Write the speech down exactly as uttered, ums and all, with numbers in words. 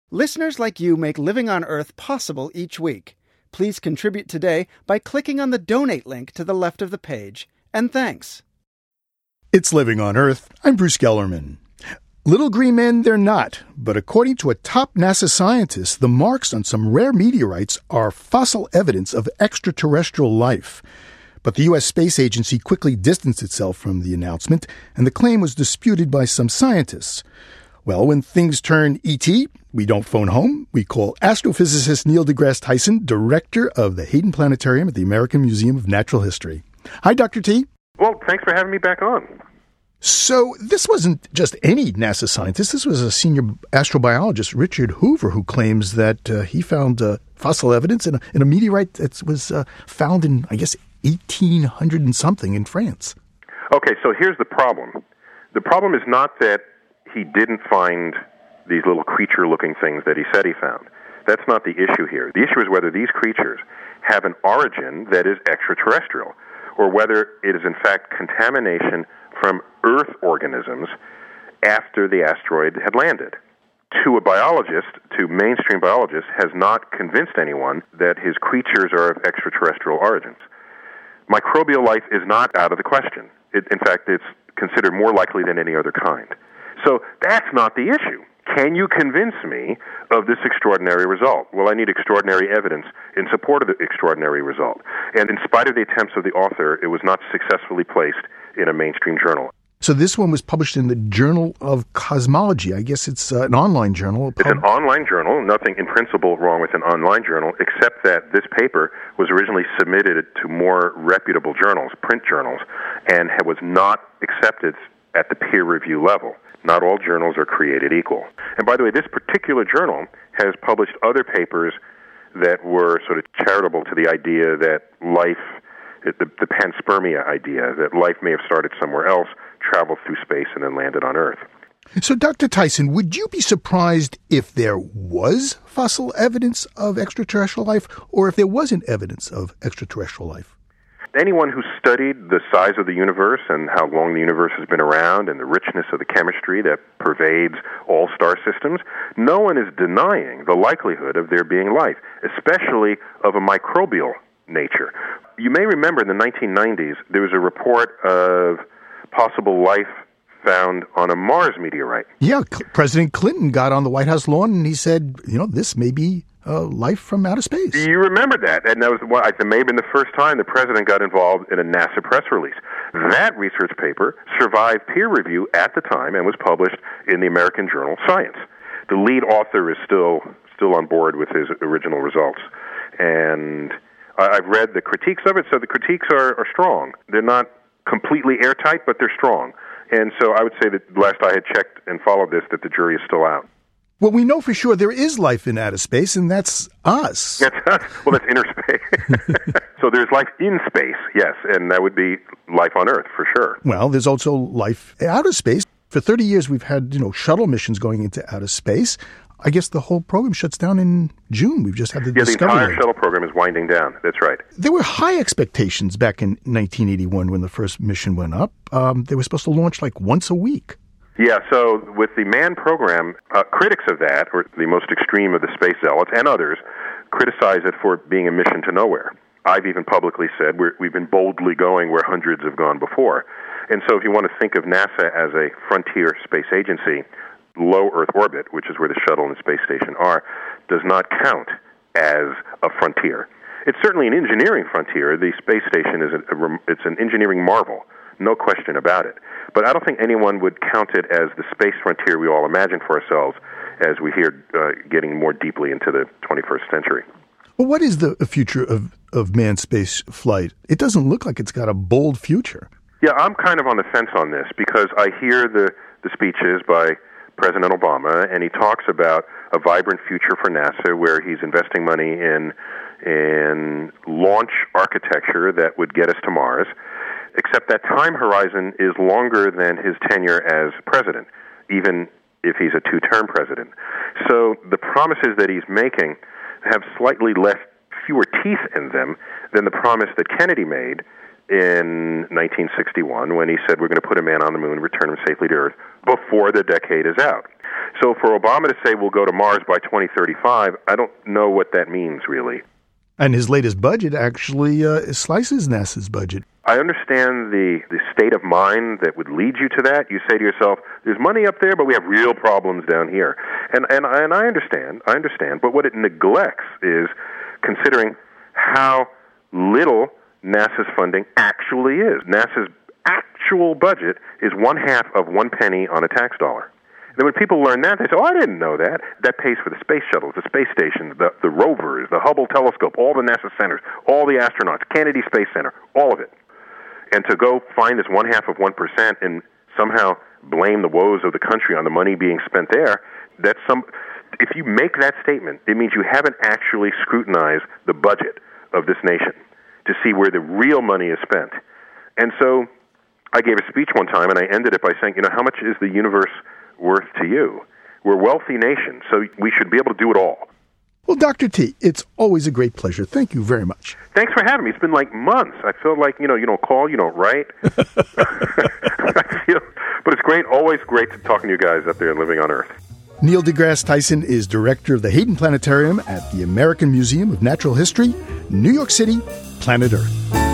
Listeners like you make Living on Earth possible each week. Please contribute today by clicking on the donate link to the left of the page. And thanks. It's Living on Earth. I'm Bruce Gellerman. Little green men, they're not. But according to a top NASA scientist, the marks on some rare meteorites are fossil evidence of extraterrestrial life. But the U S Space Agency quickly distanced itself from the announcement, and the claim was disputed by some scientists. Well, when things turn E T, we don't phone home. We call astrophysicist Neil deGrasse Tyson, director of the Hayden Planetarium at the American Museum of Natural History. Hi, Doctor T. Well, thanks for having me back on. So this wasn't just any NASA scientist. This was a senior astrobiologist, Richard Hoover, who claims that uh, he found uh, fossil evidence in a, in a meteorite that was uh, found in, I guess, eighteen hundred and something in France. Okay, so here's the problem. The problem is not that he didn't find these little creature-looking things that he said he found. That's not the issue here. The issue is whether these creatures have an origin that is extraterrestrial, or whether it is in fact contamination from Earth organisms after the asteroid had landed. To a biologist, to mainstream biologists, has not convinced anyone that his creatures are of extraterrestrial origins. Microbial life is not out of the question. It, in fact, it's considered more likely than any other kind. So that's not the issue. Can you convince me of this extraordinary result? Well, I need extraordinary evidence in support of the extraordinary result. And in spite of the attempts of the author, it was not successfully placed in a mainstream journal. So this one was published in the Journal of Cosmology. I guess it's uh, an online journal. It's an online journal. Nothing in principle wrong with an online journal, except that this paper was originally submitted to more reputable journals, print journals, and was not accepted at the peer review level. Not all journals are created equal. And by the way, this particular journal has published other papers that were sort of charitable to the idea that life, the, the panspermia idea, that life may have started somewhere else, traveled through space, and then landed on Earth. So, Doctor Tyson, would you be surprised if there was fossil evidence of extraterrestrial life, or if there wasn't evidence of extraterrestrial life? Anyone who studied the size of the universe and how long the universe has been around and the richness of the chemistry that pervades all star systems, no one is denying the likelihood of there being life, especially of a microbial nature. You may remember in the nineteen nineties, there was a report of possible life found on a Mars meteorite. Yeah, C- President Clinton got on the White House lawn and he said, you know, this may be uh, life from outer space. You remember that, and that was well, it may have been the first time the president got involved in a NASA press release. That research paper survived peer review at the time and was published in the American journal Science. The lead author is still still on board with his original results, and I've read the critiques of it, so the critiques are, are strong. They're not completely airtight, but they're strong. And so I would say that last I had checked and followed this, that the jury is still out. Well, we know for sure there is life in outer space, and that's us. That's us. Well, that's inner space. So there's life in space, yes, and that would be life on Earth for sure. Well, there's also life in outer space. For thirty years, we've had, you know, shuttle missions going into outer space. I guess the whole program shuts down in June. We've just had the yeah, Discovery. Yeah, the entire shuttle program is winding down. That's right. There were high expectations back in nineteen eighty-one when the first mission went up. Um, they were supposed to launch like once a week. Yeah, so with the manned program, uh, critics of that, or the most extreme of the space zealots and others, criticize it for being a mission to nowhere. I've even publicly said we're, we've been boldly going where hundreds have gone before. And so if you want to think of NASA as a frontier space agency, low Earth orbit, which is where the shuttle and the space station are, does not count as a frontier. It's certainly an engineering frontier. The space station is a, a, it's an engineering marvel, no question about it. But I don't think anyone would count it as the space frontier we all imagine for ourselves as we hear uh, getting more deeply into the twenty-first century. Well, what is the future of, of manned space flight? It doesn't look like it's got a bold future. Yeah, I'm kind of on the fence on this because I hear the, the speeches by President Obama, and he talks about a vibrant future for NASA where he's investing money in in launch architecture that would get us to Mars, except that time horizon is longer than his tenure as president, even if he's a two-term president. So the promises that he's making have slightly less, fewer teeth in them than the promise that Kennedy made in nineteen sixty-one when he said we're going to put a man on the moon, return him safely to Earth before the decade is out. So for Obama to say we'll go to Mars by twenty thirty-five, I don't know what that means, really. And his latest budget actually uh, slices NASA's budget. I understand the, the state of mind that would lead you to that. You say to yourself, there's money up there, but we have real problems down here. And, and, and I understand, I understand. But what it neglects is considering how little NASA's funding actually is. NASA's actual budget is one half of one penny on a tax dollar. Then when people learn that, they say, oh, I didn't know that. That pays for the space shuttles, the space stations, the, the rovers, the Hubble telescope, all the NASA centers, all the astronauts, Kennedy Space Center, all of it. And to go find this one half of one percent and somehow blame the woes of the country on the money being spent there, that's some. If you make that statement, it means you haven't actually scrutinized the budget of this nation to see where the real money is spent. And so I gave a speech one time, and I ended it by saying, you know, how much is the universe worth to you? We're a wealthy nation, so we should be able to do it all. Well, Doctor T, it's always a great pleasure. Thank you very much. Thanks for having me. It's been like months. I feel like, you know, you don't call, you don't write. I feel, but it's great, always great to talking to you guys up there living on Earth. Neil deGrasse Tyson is director of the Hayden Planetarium at the American Museum of Natural History, New York City, Planet Earth.